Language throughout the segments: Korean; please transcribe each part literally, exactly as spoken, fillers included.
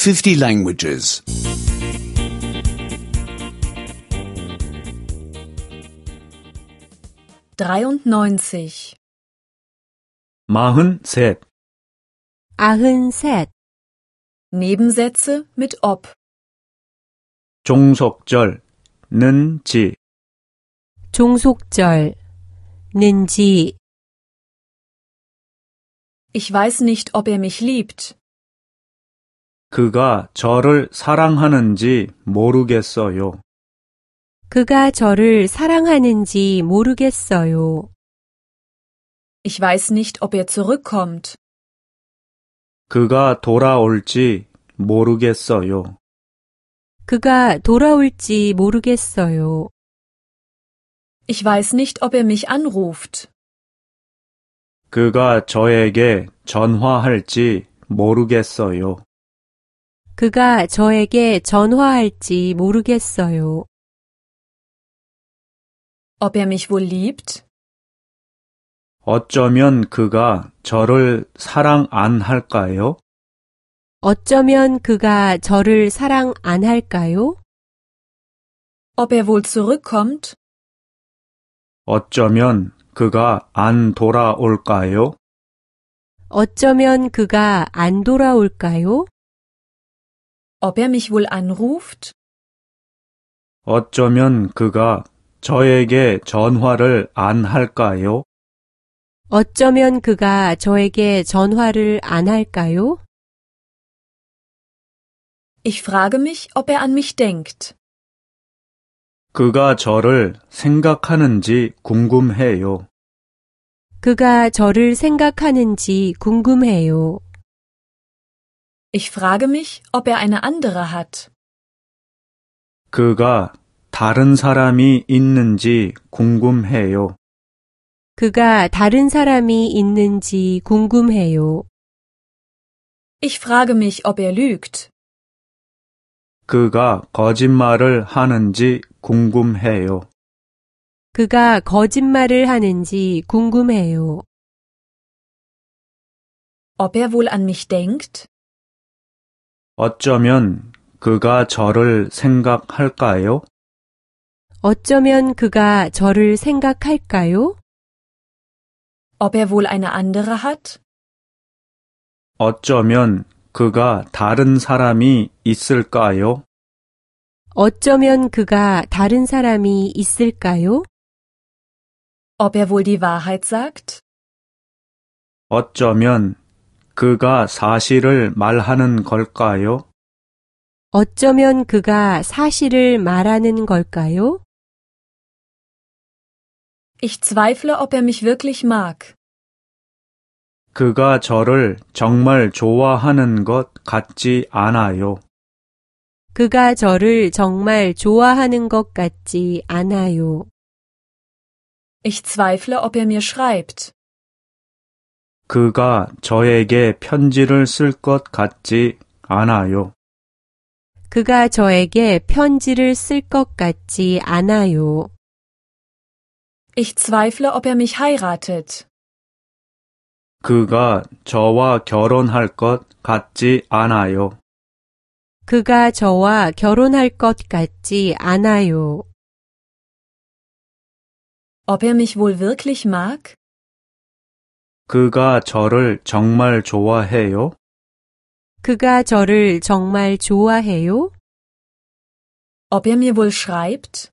fifty languages. dreiundneunzig. 마흔셋. 아흔셋. Nebensätze mit ob. 종속절, 는지. 종속절, 는지. Ich weiß nicht, ob er mich liebt. 그가 저를 사랑하는지 모르겠어요. 그가 저를 사랑하는지 모르겠어요. Ich weiß nicht, ob er zurückkommt. 그가 돌아올지 모르겠어요. 그가 돌아올지 모르겠어요. Ich weiß nicht, ob er mich anruft. 그가 저에게 전화할지 모르겠어요. 그가 저에게 전화할지 모르겠어요. Ob er mich wohl liebt? 어쩌면 그가 저를 사랑 안 할까요? 어쩌면 그가 저를 사랑 안 할까요? Ob er wohl zurückkommt? 어쩌면 그가 안 돌아올까요? 어쩌면 그가 안 돌아올까요? Ob er mich wohl anruft? 어쩌면 그가 저에게 전화를 안 할까요? 어쩌면 그가 저에게 전화를 안 할까요? Ich frage mich, ob er an mich denkt. 그가 저를 생각하는지 궁금해요. 그가 저를 생각하는지 궁금해요. Ich frage mich, ob er eine andere hat. 그가 다른 사람이 있는지 궁금해요. 그가 다른 사람이 있는지 궁금해요. Ich frage mich, ob er lügt. 그가 거짓말을 하는지 궁금해요. 그가 거짓말을 하는지 궁금해요. Ob er wohl an mich denkt? 어쩌면 그가 저를 생각할까요? 어쩌면 그가 저를 생각할까요? Ob er wohl eine andere hat? 어쩌면 그가 다른 사람이 있을까요? 어쩌면 그가 다른 사람이 있을까요? Ob er wohl die Wahrheit sagt? 어쩌면 그가 사실을 말하는 걸까요? 어쩌면 그가 사실을 말하는 걸까요? Ich zweifle, ob er mich wirklich mag. 그가 저를 정말 좋아하는 것 같지 않아요. 그가 저를 정말 좋아하는 것 같지 않아요. Ich zweifle, ob er mir schreibt. 그가 저에게 편지를 쓸 것 같지 않아요. 그가 저에게 편지를 쓸 것 같지 않아요. Ich zweifle, ob er mich heiratet. 그가 저와 결혼할 것 같지 않아요. 그가 저와 결혼할 것 같지 않아요. Ob er mich wohl wirklich mag? 그가 저를 정말 좋아해요? 그가 저를 정말 좋아해요? Ob er mir wohl schreibt?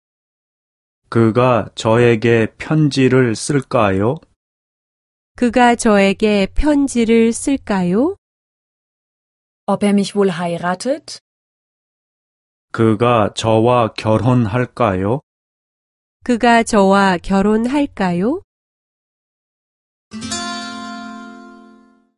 그가 저에게 편지를 쓸까요? 그가 저에게 편지를 쓸까요? Ob er mich wohl heiratet? 그가 저와 결혼할까요? 그가 저와 결혼할까요?